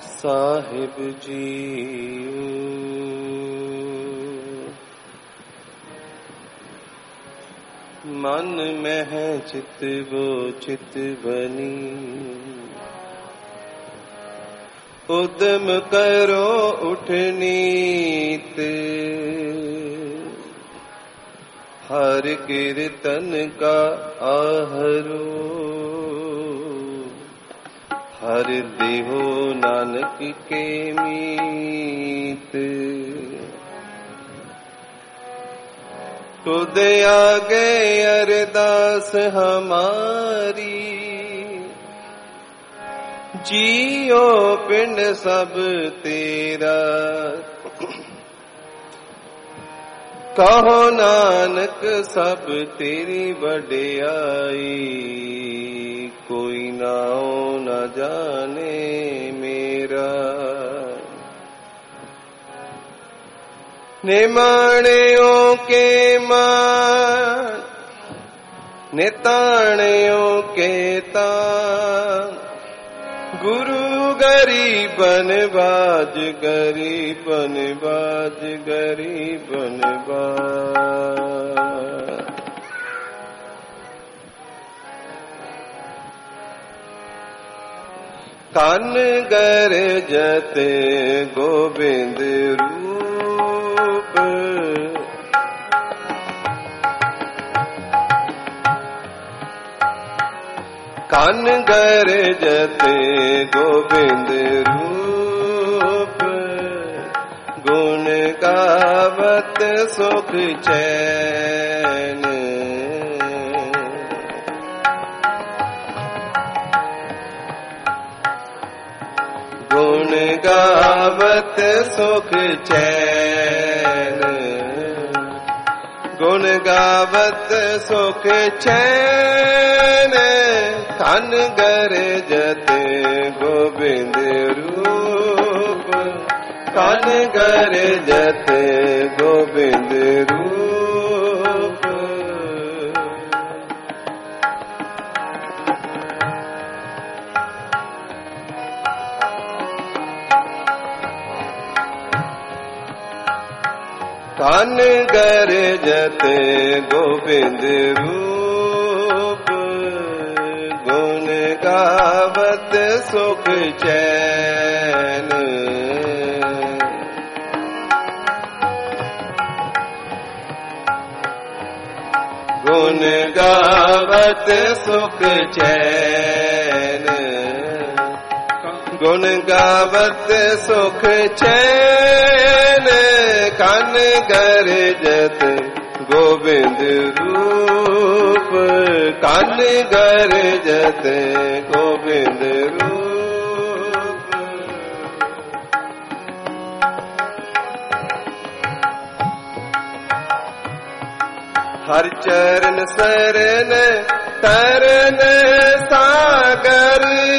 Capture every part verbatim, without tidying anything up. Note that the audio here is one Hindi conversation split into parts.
साहिब जी मन में है चित वो चित बनी, उद्यम करो उठनीत, हर कीर्तन का आहरो, हर देहो नानक के मीत। खुद आगे अरदास हमारी, जियो पिंड सब तेरा, कहो नानक सब तेरी बड़ाई, कोई नाओ न जाने मेरा। निमाणियों के मान, निताणियों के तान, गुरु गरीबन बाज, गरीबन बाज, गरीबन बाज। कान गरजत गोविंद रूप, कान गरजत गोविंद रूप, गुण गावत सुख चैन, गुण गावत सुख चैन, गुण गावत सुख चैन, कान गरजत गोविंद रूप, कान गरजत गोविंद रूप। कान गरजत गोविंद रूप, गुण गावत सुख चैन, गुण गावत सुख चैन, गुण गावत सुख चैन, कान गरजत गोविंद रूप, कान गरजत गोविंद रूप। हर चरण शरण तरन सागर,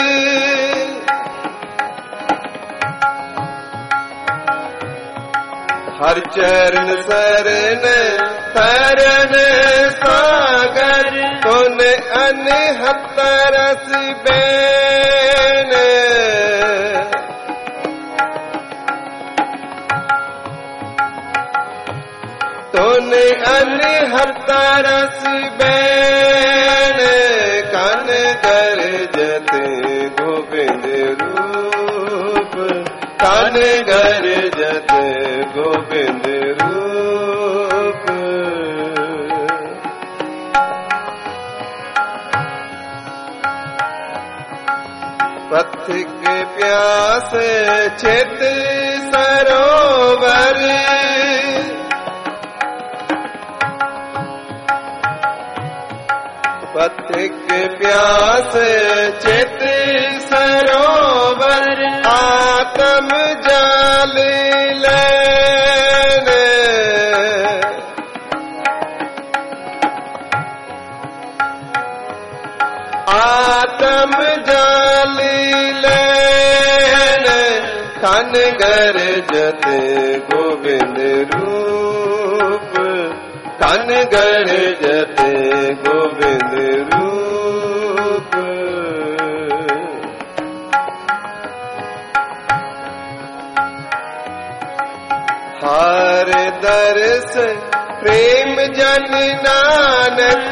हर चरण शरण तरन सागर, तुन अनहत रस बैन, तुन अनहत रस बैन, कान गरजत गोविंद रूप, कान गरजत गोविंद रूप। पथिक प्यास चित सरोवर, पथिक प्यास चित सरोवर, आत्म जाल लैन, आत्म जाल लैन, कान गरजत गोविंद रूप, कान गरजत गोविंद रूप। दर्श प्रेम जन नानक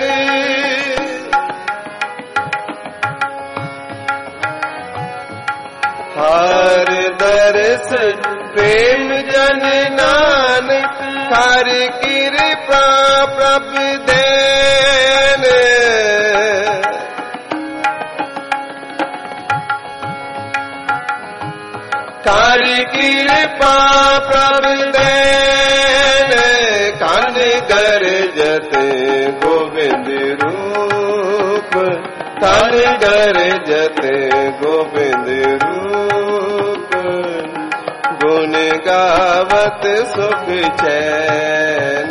हर दर्श प्रेम जन नानक हर कृपा प्रभ देन कर कृपा प्रभ देन कन गरजत गोविंद रूप कन गरजत गोविंद रूप गुण गावत सुख चैन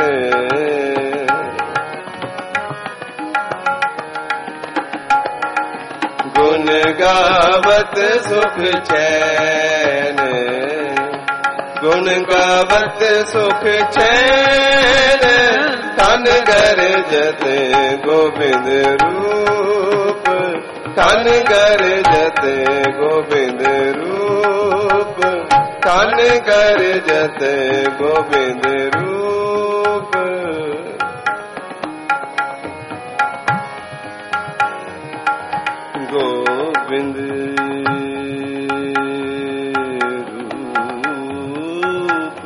गुण गावत सुख चैन गुण गावत सुख चैन कन गरजत गोविंद रूप कन गरजत गोविंद रूप कन गरजत गोविंद रूप गोविंद रूप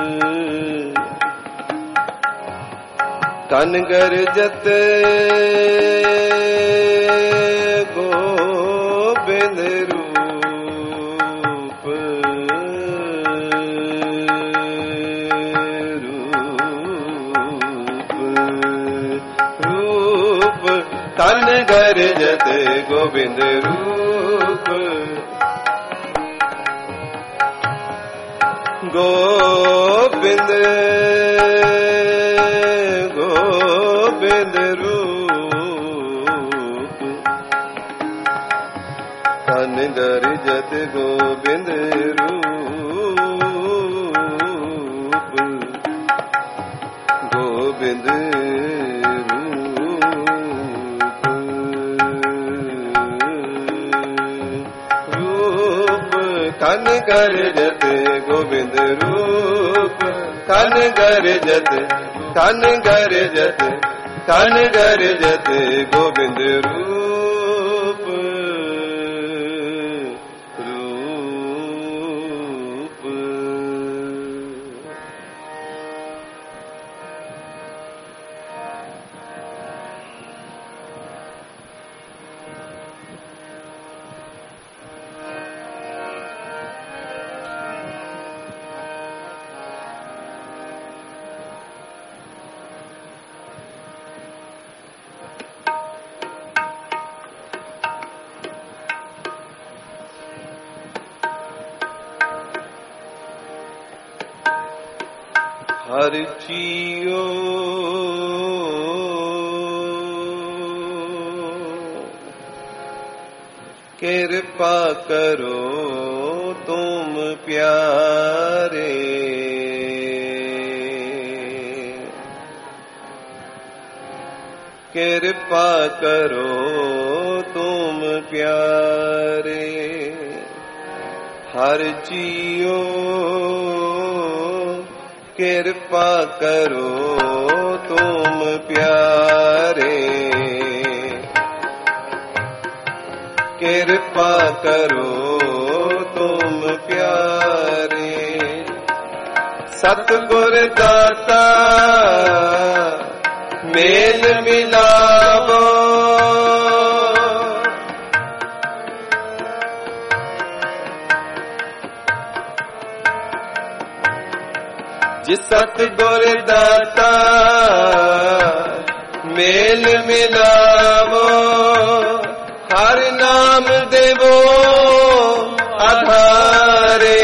कन गरजत गोविंद रूप रूप रूप कन गरजत गोविंद रूप गोविंद गोविंद रूप कन गरजत गोविंद रूप गोविंद कन गरजत गोविंद रूप कन गरजत कन गरजत कन गरजत गोविंद रूप रूप हर जियो कृपा करो तुम प्यारे कृपा करो तुम प्यारे हर जियो कृपा करो तुम प्यारे कृपा करो तुम प्यारे सतगुर दाता मेल मिलावो जिस सतगुर दाता मेल मिलावो हर नाम देवो आधारे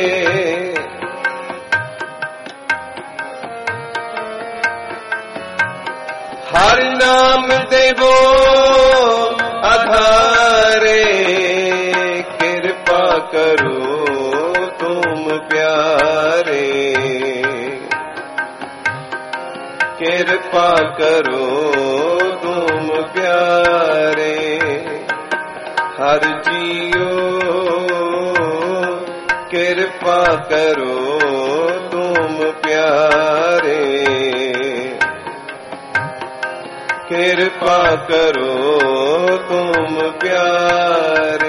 हर नाम देवो आधारे कृपा करो तुम प्यारे कृपा करो तुम प्यारे हर जियो कृपा करो तुम प्यारे कृपा करो तुम प्यारे।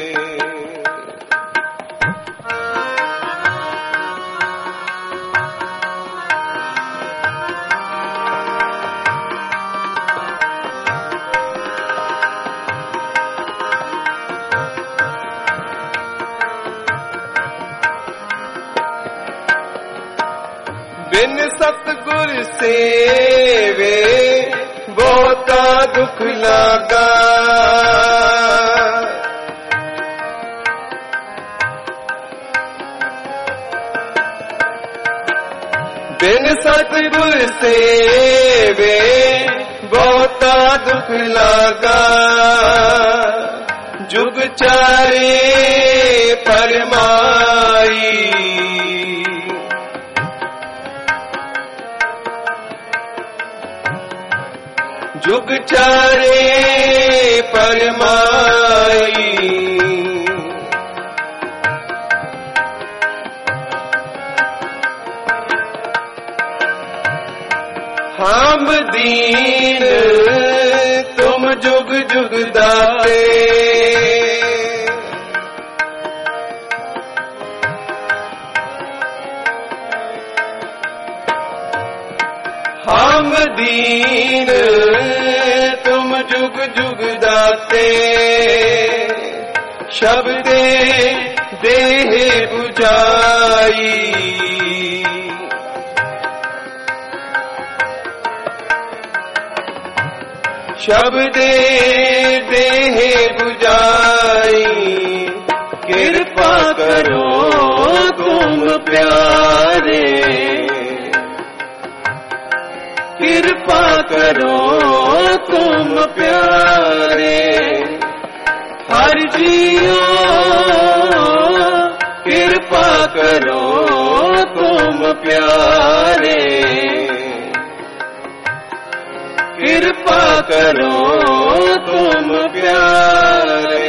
बिन सतगुर सेवे बहुता दुख लागा। बिन सतगुर सेवे बहुता दुख लागा। जुग चारे फरमाई जुग चारे परमाई। हम दीन तुम जुग जुग दाते। हम दीन तुम जुग जुग दाते। शब्दे देह बुझाई शब्दे देह बुझाई। कृपा करो तुम प्यारे। कृपा करो तुम प्यारे। हर जियो कृपा करो तुम प्यारे। कृपा करो तुम प्यारे।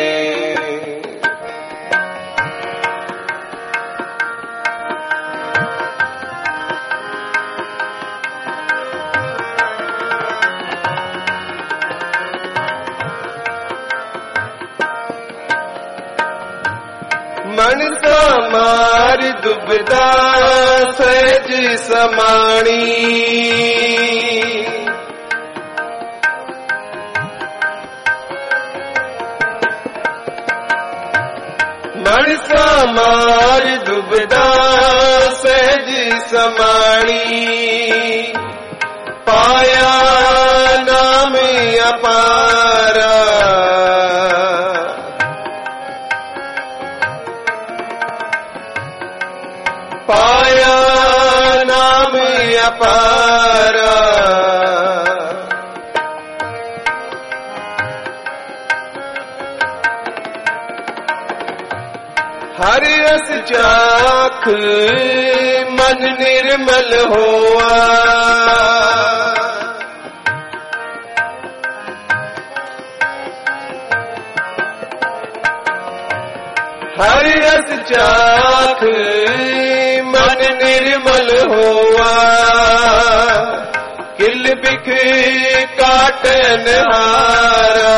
मन समार दुबदा सहज समाणी। मन समार दुबदा सहज समाणी। पाया नाम अपारा। पाया नाम अपारा। हर रस चाख मन निर्मल होआ। हर रस चाख मन निर्मल होआ। किल बिख काटन हारा।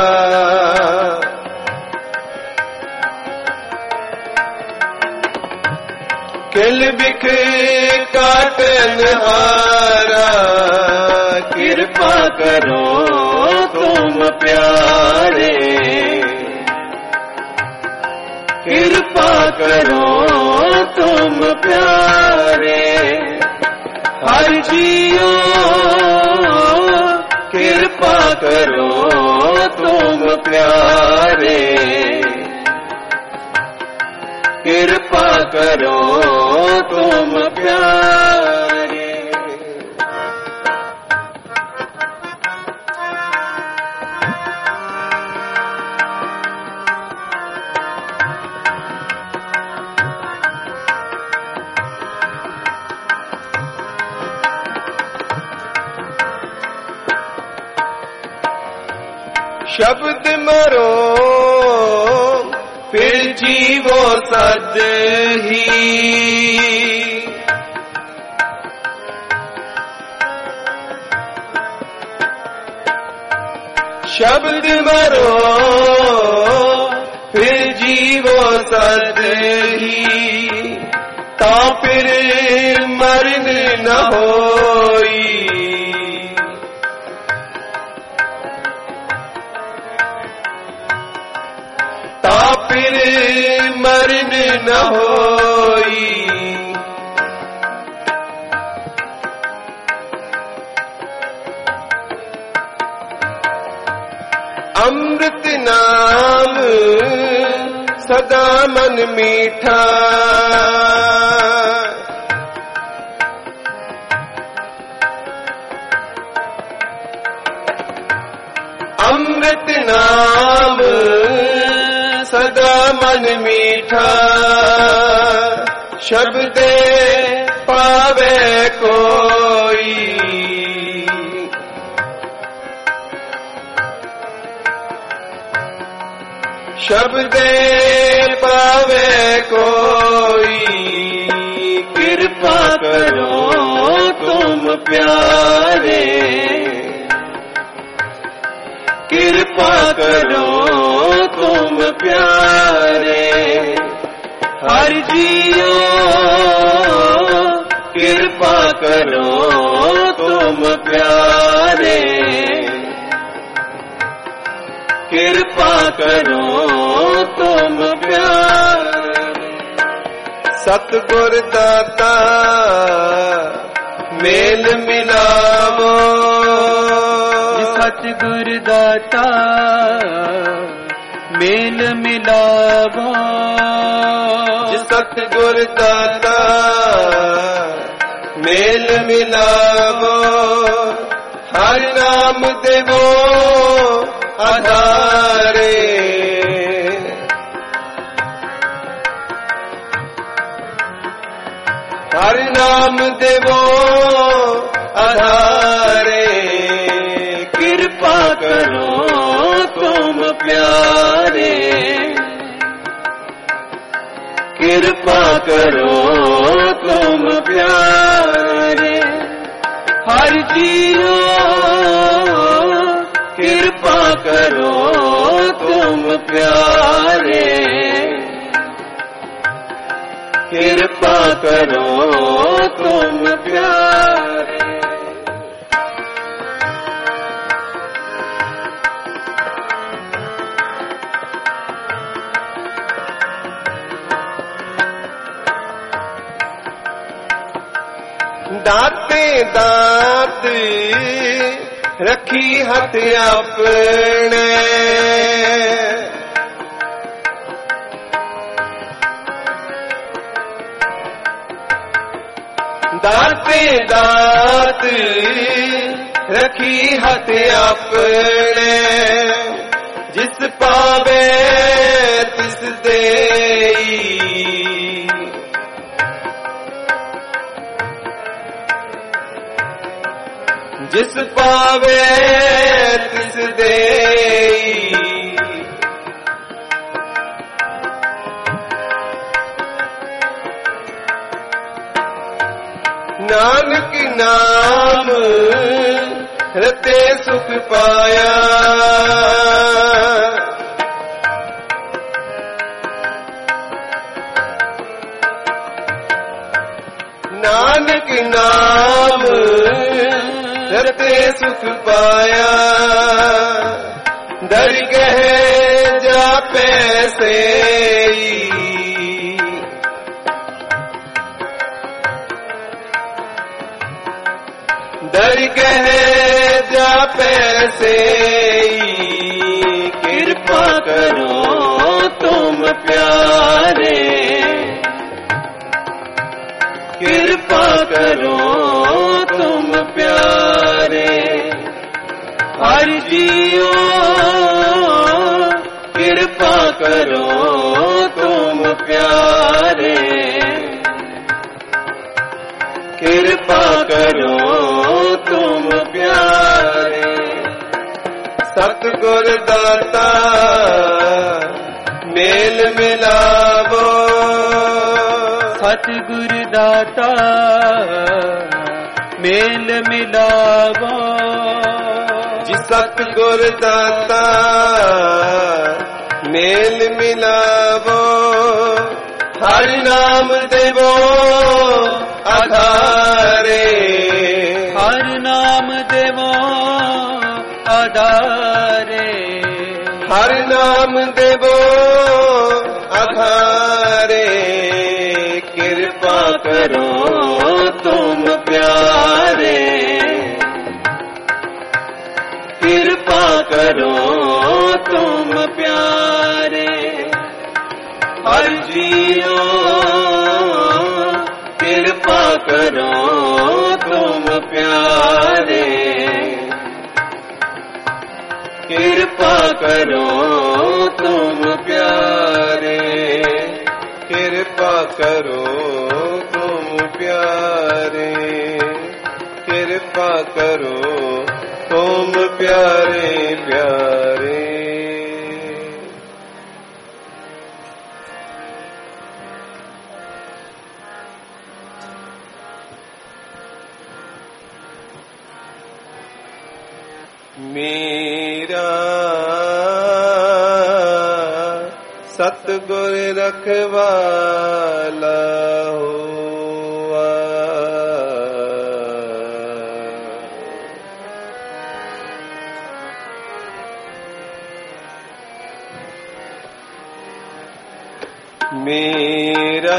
किल बिख काटन हारा। कृपा करो तुम प्यारे। कृपा करो तुम प्यारे। हर जियो कृपा करो तुम प्यारे। कृपा करो तुम प्यारे। शब्द मरो फिर जीवो सद ही। शब्द मरो फिर जीवो सत ही, ता फिर मरण न होई। ता फिर मरण न होई। अमृत नाम सदा मन मीठा, अमृत नाम सदा मन मीठा, शब्दे पावे कोई। शब्दे पावे कोई, कृपा करो तुम प्यारे, कृपा करो तुम प्यारे। हर जियो कृपा करो तुम प्यारे, कृपा करो तुम प्यारे। सतगुर दाता मेल मिलावो, सतगुर दाता मेल मिलावो। सतगुर दाता मेल मिलावो, हर नाम देवो आधारे। हर नाम देवो आधारे, कृपा करो तुम प्यारे, कृपा करो तुम प्यारे। हर जियो कृपा करो तुम प्यारे, कृपा करो तुम प्यारे। दाते दात रखी हथ अपने, दाते दात रखी हथ अपने, जिस पावे तिस देई। जिस पावे तिस देई। नानक नाम रते सुख पाया, नानक नाम रते सुख पाया। दरगह जा पैसे, दरगह जा पैसे। कृपा करो तुम प्यारे, कृपा करो तुम प्यारे। हर जियो कृपा करो तुम प्यारे, कृपा करो तुम प्यारे। सतगुर दाता मेल मिलावो, सतगुर दाता मेल मिलावो। सतगुर दाता मेल मिलावो, हर नाम देवो आधारे, हर नाम देवो आधारे, हर नाम देवो आधारे। कृपा करो तुम प्यारे, कृपा करो तुम प्यारे, हर जियो कृपा करो तुम प्यारे, कृपा करो तुम प्यारे, कृपा करो तुम प्यारे, कृपा करो तुम प्यारे प्यारे। मेरा सतगुर रखवाला हुआ, मेरा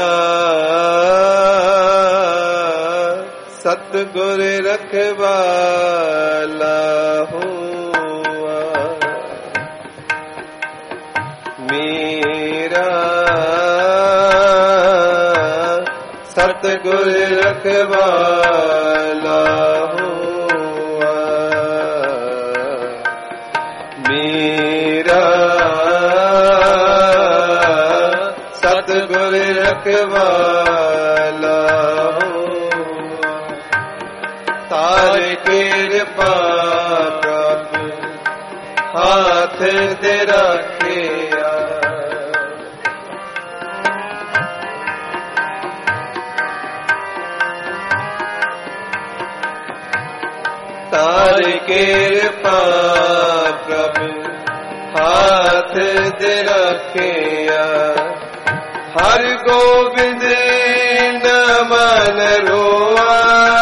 सतगुर रखवाला हुआ, मेरा सतगुर रखवाला हुआ, मेरा सतगुर रखवाला हुआ। तारे कृपा प्रभु हाथ दे रखिया, तारे कृपा प्रभु हाथ दे रखिया, हर गोविंद न मन रोआ,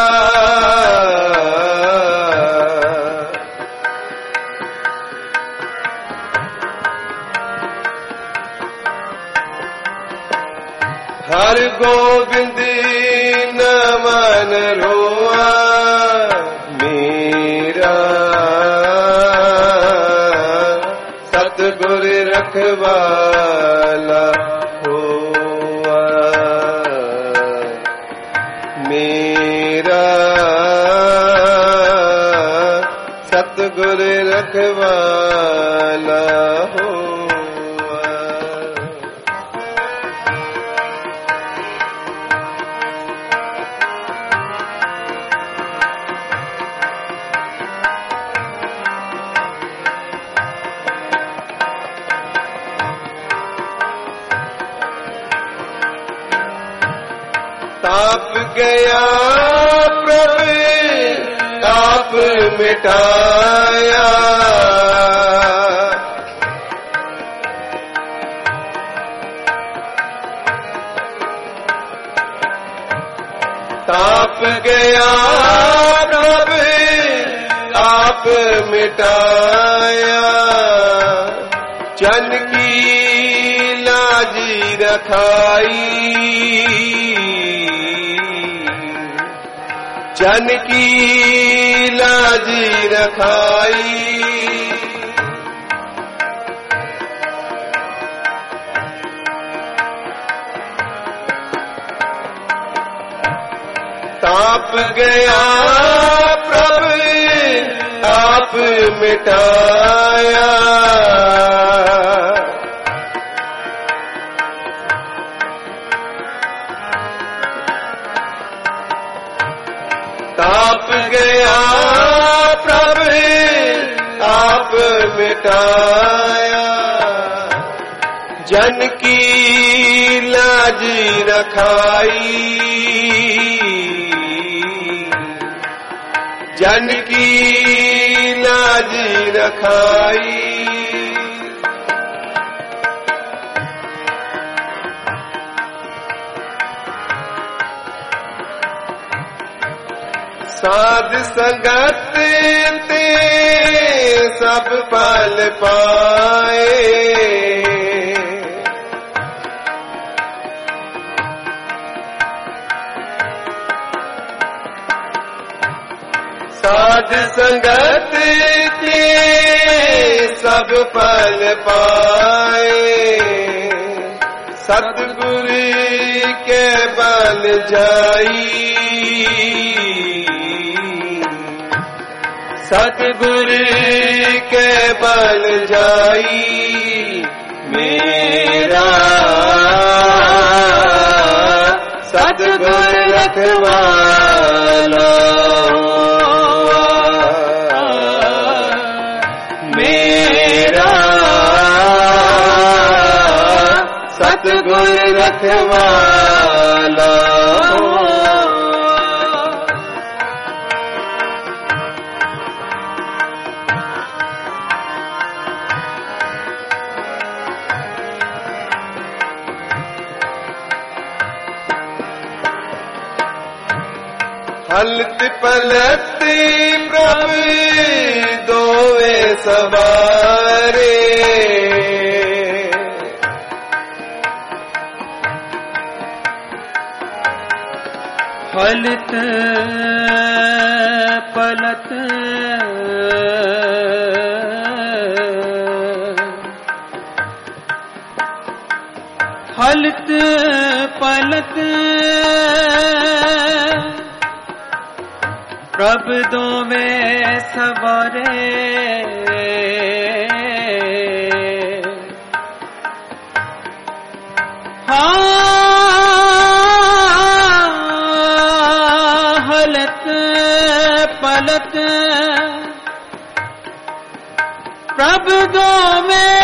हर गोविंद न मन रोआ, मेरा सतगुर रखवाला हुआ, मेरा सतगुर रखवाला हुआ। ताप गया प्रभु ताप मिटाया, ताप गया प्रभु ताप मिटाया, जन की लाजी रखाई, जन की लाजी रखाई, ताप गया प्रभु ताप मिटाया, ताप गया प्रभु ताप मिटाया, जन की लाज रखाई, जन की लाज राजी रखाई। साध संगत ते सब फल पाए। साध संगत के सब फल पाए। सतगुरु के बल जाई। सतगुरु के बल जाई मेरा सतगुरु रखवाला। मेरा सतगुरु रखवाला। हलत पलत प्रभु दोवे सवारे। हलत पलत हलत पलत प्रभु दोवें सवारे। हाँ हलत पलत प्रभु दोवें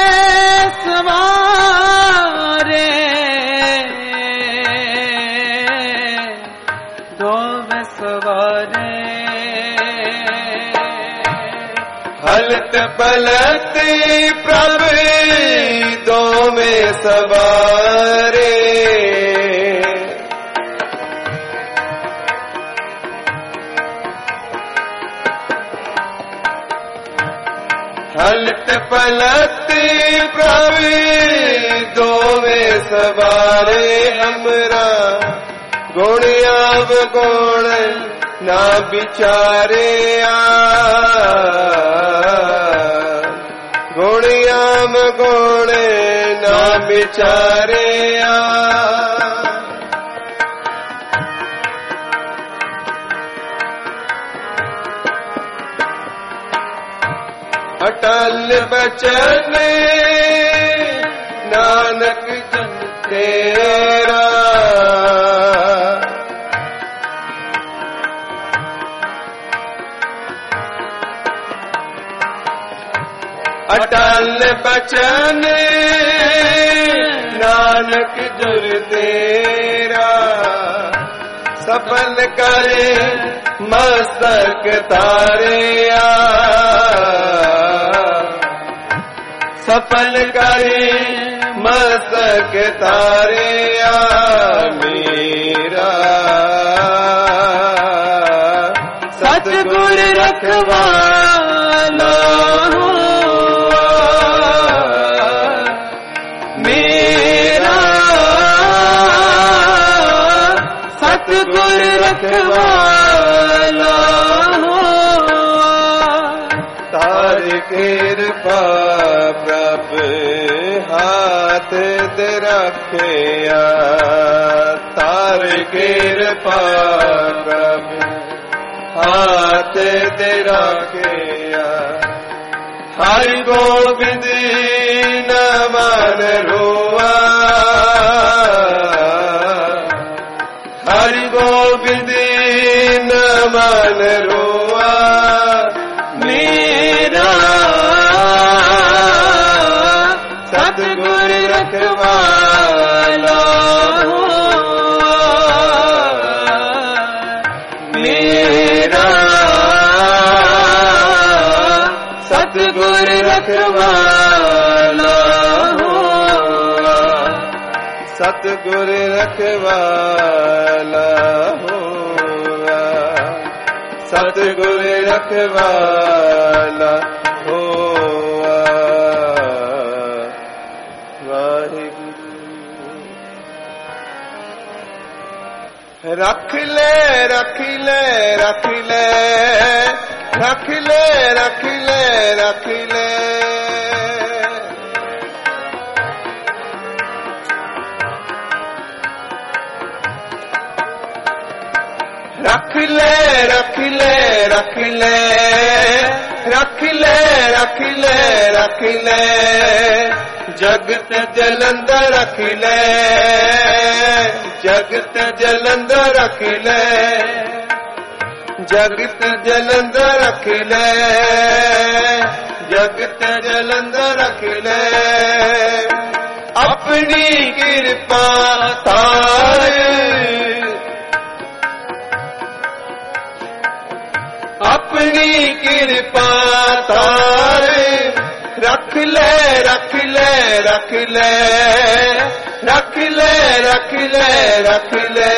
सवारे। दोवें सवारे। हलत पलत प्रभु दोवें सवारे। हलत पलत प्रभु दोवें सवारे। हमरा गुण अवगुण ना विचारे। गुण अवगुण ना विचारे। अटल बचन नानक जन तेरा। अटल बचन नानक जुर तेरा। सफल करे मस्तक तारिया। सफल करे मस्तक तारिया मेरा सतगुरु रखवाला। मेरा सतगुरु रखवाला। तार कृपा प्रभु हाथ दे रखिया। तार कृपा प्रभु हाथ दे रखिया। हरि गोविंद न मन रोआ। हरि गोविंद न मन रोआ। मेरा सतगुरु रखवाला। मेरा सतगुर रखवाला होआ, सतगुर रखवाला होआ, सतगुर रखवाला होआ। वाहिगुरु रख ले रख ले रख ले रख ले रख ले रख ले, रख ले रख ले रख ले रख ले रख ले रख ले, जगत जलंधर रख ले, जगत जलंधर रख ले, जगत जलंधर रख ले, जगत जलंधर रख ले। अपनी कृपा तार, अपनी कृपा तार, रख ले रख ले रख ले रख ले रख ले रख ले।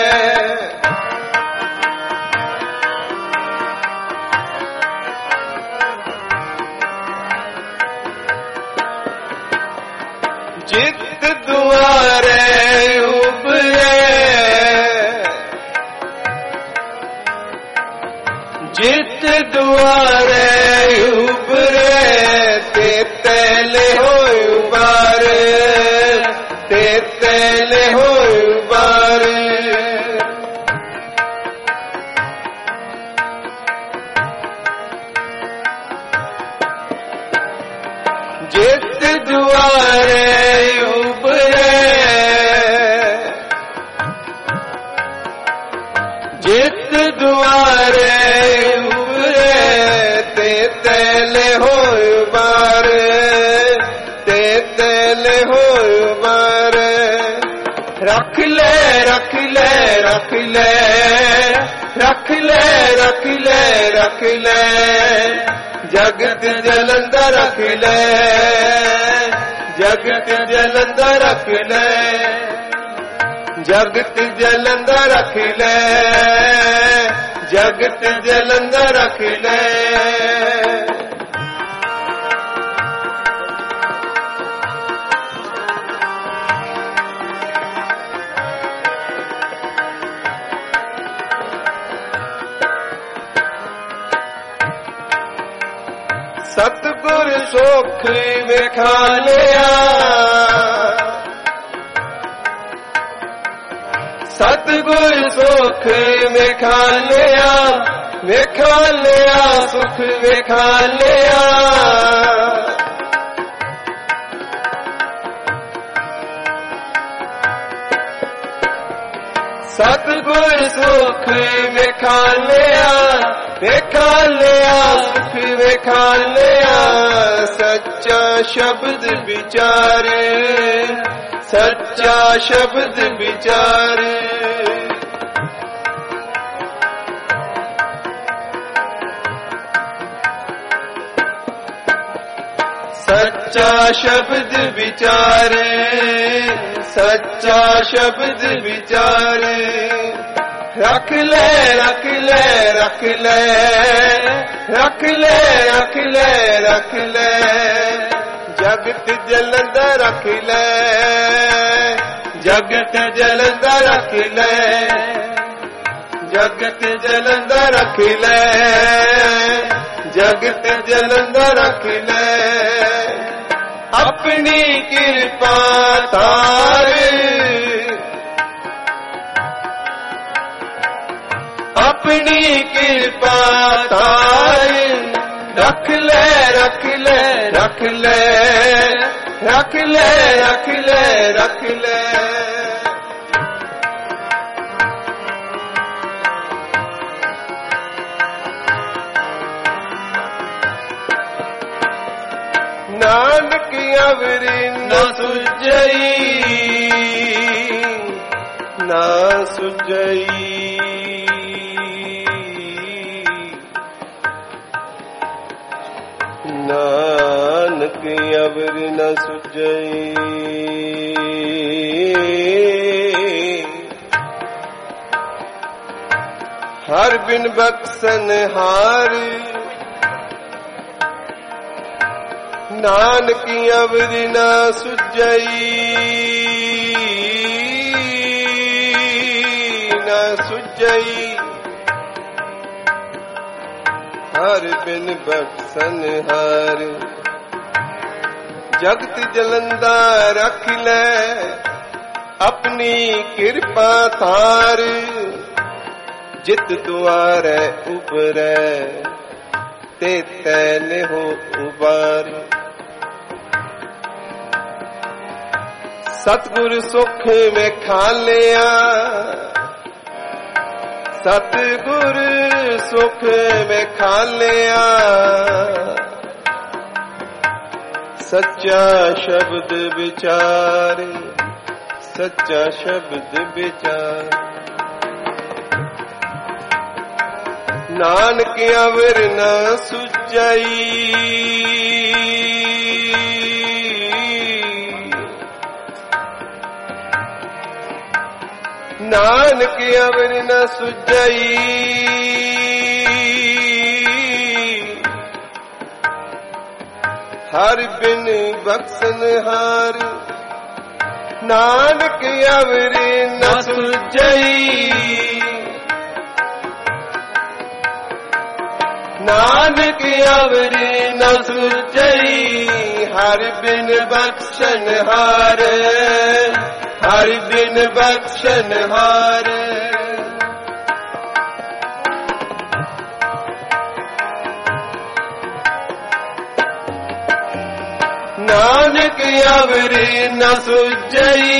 जित दुआरे उबरे, जित दुआरे उबरे, ते तेले हो उबारे, ते तेले हो उबारे। जित दुआरे उबरे, जित दुआरे उबरे, ते तेले हो उबारे, ते तेले हो उबारे। रख ले रख ले रख ले रख ले रख ले रख ले, जगत जलंधर रख ले, जगत जलंधर रख ले, जगत जलंधर रख ले, जगत जलंधर रख ले। सतगुर सुख विखा लिया, सतगुर सुख विखा लिया, विखा लिया सुख विखा लिया। सतगुर सुख विखा लिया, विखा लिया सुख विखा लिया। सच्चा शब्द विचारे, सच्चा शब्द विचारे। सच्चा शब्द विचारे, सच्चा शब्द विचारे। रख ले रख ले रख ले रख ले रख ले रख ले, जगत जलंधर रख ले, जगत जलंधर रख ले, जगत जलंधर रख ले, जगत जलंधर रख ले। अपनी कृपा तार, अपनी कृपा तार। रख ले रख ले रख ले रख ले रख ले रख ले। नानक अवरी न सुजई, न सुजई। ना ਨਾਨਕ ਅਵਰ ਨ ਸੁਝਈ। ਹਰ ਬਿਨ ਬਖਸ਼ਨ ਹਾਰ ਨਾਨਕ ਅਵਰ ਨ ਸੁਝਈ। ਨ ਸੁਝਈ ਹਰ ਬਿਨ ਬਖਸ਼ਨ ਹਾਰ। ਜਗਤ ਜਲੰਦਾ ਰਖ ਲੈ ਆਪਣੀ ਕਿਰਪਾ ਤਾਰ। ਜਿਤ ਦੁਆਰੈ ਉਬਰੈ ਤੇ ਤੈ ਲਿਹੋ ਉਬਾਰ। ਸਤਿਗੁਰ ਸੁਖ ਵੇਖਾ ਲਿਆ ਸਤਿਗੁਰ ਸੁਖ ਵੇਖਾ ਲਿਆ। ਸੱਚਾ ਸ਼ਬਦ ਵਿਚਾਰ ਸੱਚਾ ਸ਼ਬਦ ਵਿਚਾਰ। ਨਾਨਕ ਅਵਰ ਨ ਸੁਝਈ। ਨਾਨਕ ਅਵਰ ਨ ਸੁਝਈ। ਹਰ ਬਿਨ ਬਖਸ਼ਨ ਹਾਰ ਨਾਨਕ ਅਵਰ ਨ ਸੁਝਈ। ਨਾਨਕ ਅਵਰ ਨ ਸੁਝਈ। ਹਰ ਬਿਨ ਬਖਸ਼ਨ ਹਾਰ ਹਰ ਬਿਨ ਬਖਸ਼ਨ ਹਾਰ। ਨਾਨਕ ਅਵਰ ਨ ਸੁਝਈ।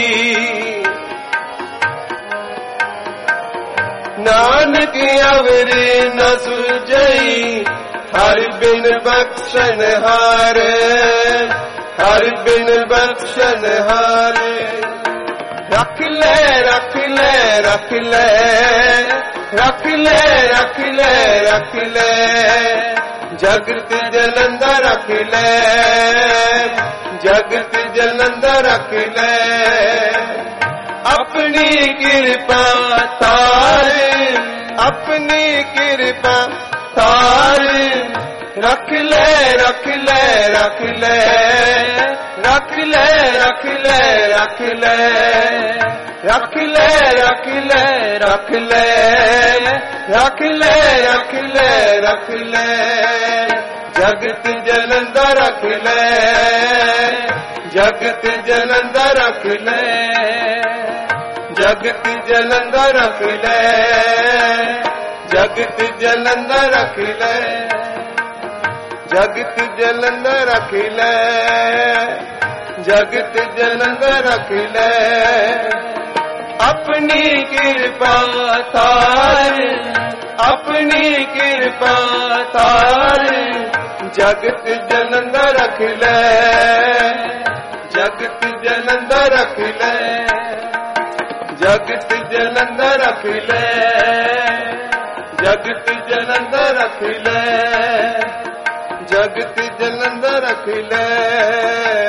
ਨਾਨਕ ਅਵਰ ਨ ਸੁਝਈ। ਹਰ ਬਿਨ ਬਖਸ਼ਨ ਹਾਰ ਹਰ ਬਿਨ ਬਖਸ਼ਨ ਹਾਰ। ਰੱਖ ਲੈ ਰੱਖ ਲੈ ਰੱਖ ਲੈ ਰੱਖ ਲੈ ਰੱਖ ਲੈ ਰੱਖ ਲੈ। ਜਗਤ ਜਲੰਦਾ ਰੱਖ ਲੈ ਜਗਤ ਜਲੰਦਾ ਰੱਖ ਲੈ। ਆਪਣੀ ਕਿਰਪਾ ਤਾਰ ਆਪਣੀ ਕਿਰਪਾ ਤਾਰ। ਰੱਖ ਲੈ ਰੱਖ ਲੈ ਰੱਖ ਲੈ ਰੱਖ ਲੈ ਰੱਖ ਲੈ ਰੱਖ ਲੈ। ਰੱਖ ਲੈ ਰੱਖ ਲੈ ਰੱਖ ਲੈ ਰੱਖ ਲੈ ਰੱਖ ਲੈ ਰੱਖ ਲੈ। ਜਗਤ ਜਲੰਦਾ ਰੱਖ ਲੈ ਜਗਤ ਜਲੰਦਾ ਰੱਖ ਲੈ ਜਗਤ ਜਲੰਦਾ ਰੱਖ ਲੈ ਜਗਤ ਜਲੰਦਾ ਰੱਖ ਲੈ ਜਗਤ ਜਲੰਦਾ ਰੱਖ ਲੈ ਜਗਤ ਜਲੰਦਾ ਰੱਖ ਲੈ। ਆਪਣੀ ਕਿਰਪਾ ਤਾਰ ਆਪਣੀ ਕਿਰਪਾ ਤਾਰ। ਜਗਤ ਜਲੰਦਾ ਰੱਖ ਲੈ ਜਗਤ ਜਲੰਦਾ ਰੱਖ ਲੈ ਜਗਤ ਜਲੰਦਾ ਰੱਖ ਲੈ ਜਗਤ ਜਲੰਦਾ ਰੱਖ ਲੈ ਜਗਤ ਜਲੰਦਾ ਰੱਖ ਲੈ।